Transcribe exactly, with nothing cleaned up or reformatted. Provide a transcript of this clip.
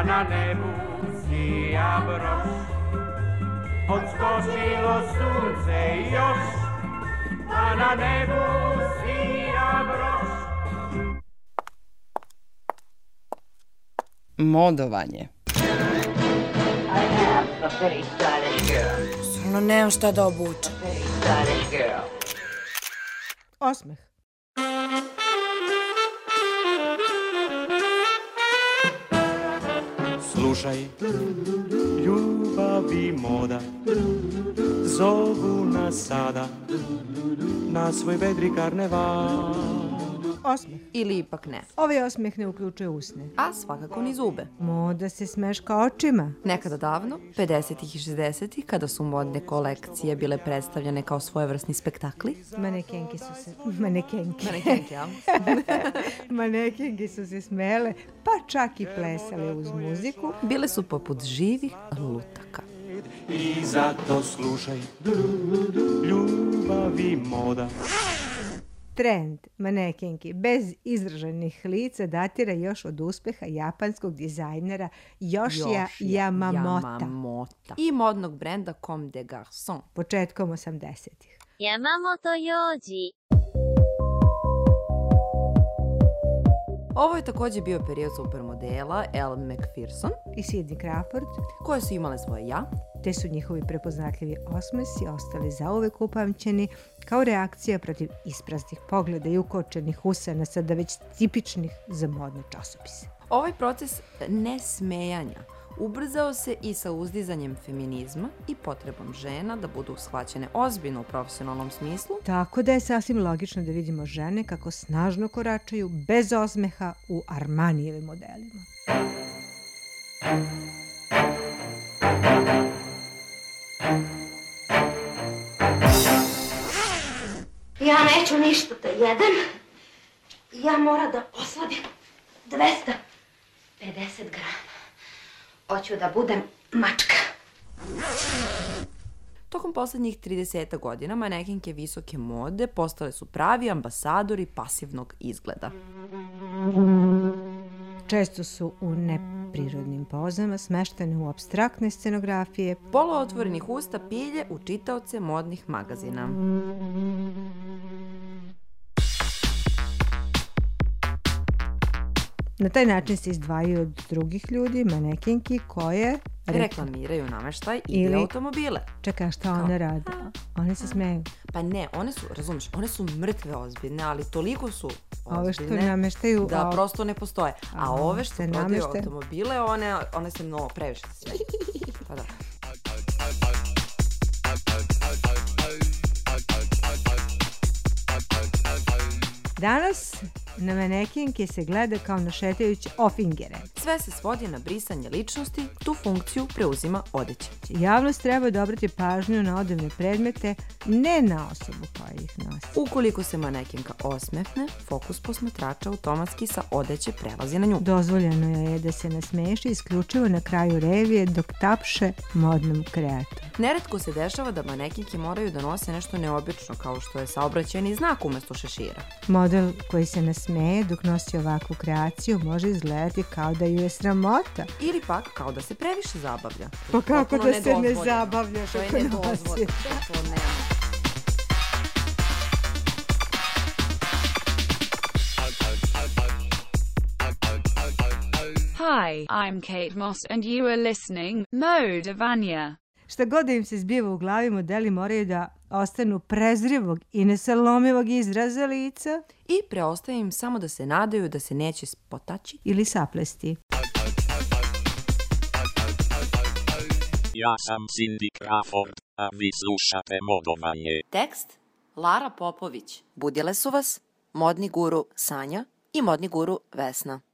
na nebu sija broš. Odskočilo sunce još, a na nebu sija broš. Modovanje. I have a very stylish girl. Stvarno nemam šta da obučem. Very stylish girl. Osmeh. Slušaj, ljubav i moda zovu nas sada na svoj vedri karneval. Osmeh. Ili ipak ne. Ovaj osmeh ne uključuje usne. A svakako ni zube. Moda se smeška očima. Nekada davno, pedesetih i šezdesetih, kada su modne kolekcije bile predstavljene kao svojevrsni spektakli. Manekenke su se... Manekenke. Manekenke, ja? Manekenke su se smele, pa čak i plesale uz muziku. Bile su poput živih lutaka. I zato slušaj, ljubav i moda. Trend manekenki bez izraženih lica datira još od uspeha japanskog dizajnera Yoshia Yamamota. Yamamota. I modnog brenda Comme des Garçons. Početkom osamdesetih. Yamamoto Yoji. Ovo je takođe bio period supermodela Elle Macpherson, I Sidney Crawford, koje su imale svoje ja, te su njihovi prepoznatljivi osmesi ostali zauvek upamćeni kao reakcija protiv ispraznih pogleda i ukočenih usana, sada već tipičnih za modne časopise. Ovaj proces nesmejanja ubrzao se i sa uzdizanjem feminizma i potrebom žena da budu shvaćene ozbiljno u profesionalnom smislu. Tako da je sasvim logično da vidimo žene kako snažno koračaju bez osmeha u Armanijevim modelima. Ja neću ništa da jedem. Ja moram da osladim dvesta pedeset grama. Hoću da budem mačka. Tokom poslednjih trideseta godina manekenke visoke mode postale su pravi ambasadori pasivnog izgleda. Često su u neprirodnim pozama, smeštene u apstraktne scenografije, Poluotvorenih usta pilje u čitaoce modnih magazina. Na taj način se izdvajaju od drugih ljudi, manekenki koje... Reklamiraju nameštaj ili, Ili- automobile. Čekaj, šta one rade? One se smeju. Pa ne, one su, razumeš, one su mrtve ozbiljne, ali toliko su Ove što ozbiljne nameštaju... da a- prosto ne postoje. A A, ove što se prodaju namešta- automobile, one, one se mnogo previše sve. Pa da. Danas na manekenke se gleda kao na šetajuće ofingere. Sve se svodi na brisanje ličnosti, tu funkciju preuzima odeća. Javnost treba da obrati pažnju na odevne predmete, ne na osobu koja ih nosi. Ukoliko se manekenka osmehne, fokus posmatrača automatski sa odeće prelazi na nju. Dozvoljeno je da se nasmeši isključivo na kraju revije dok tapše modnom kreatoru. Neretko se dešava da manekenke moraju da nose nešto neobično, kao što je saobraćajni znak umesto šešira. Model koji se nasmeje dok nosi ovakvu kreaciju može izgledati kao da ju je sramota. Ili pak kao da se previše zabavlja. Pa kako Potpuno da se ne nedozvoljeno. zabavljaš To je ako nosi? nedozvoljeno. To nema. Hi, I'm Kate Moss and you are listening Mode Vanya. Šta god da im se zbiva u glavi, modeli moraju da ostanu prezrivog i nesalomivog izraza lica I preostaje im samo da se nadaju da se neće spotaći. ili saplesti. Ja sam Cindy Crawford, a vi slušate Modovanje. Tekst Lara Popović. Budile su vas modni guru Sanja i modni guru Vesna.